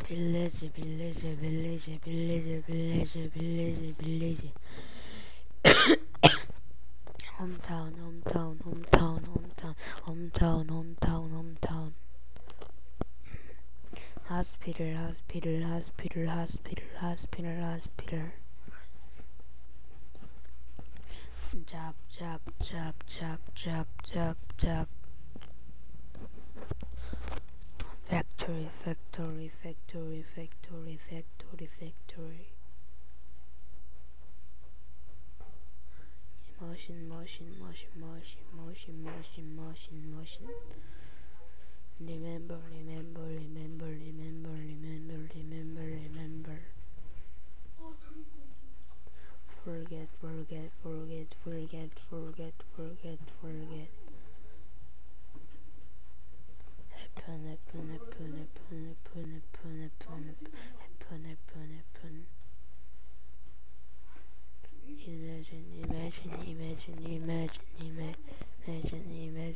village, village, village, village, village, village, village. Hometown, hometown, hometown, hometown, hometown, hometown, hometown. Hospital, hospital, hospital, hospital, hospital, hospital. Job, job, job, job, job, job, job. Factory, factory, factory, factory, factory, factory. Motion, motion, motion, motion, motion, motion, motion, motion. Remember, remember, remember, remember, remember, remember, remember. Forget, forget, forget, forget, forget, forget, forget. Happen, happen, happen, happen, happen, happen, happen, happen, happen, happen. Imagine, imagine, imagine, imagine,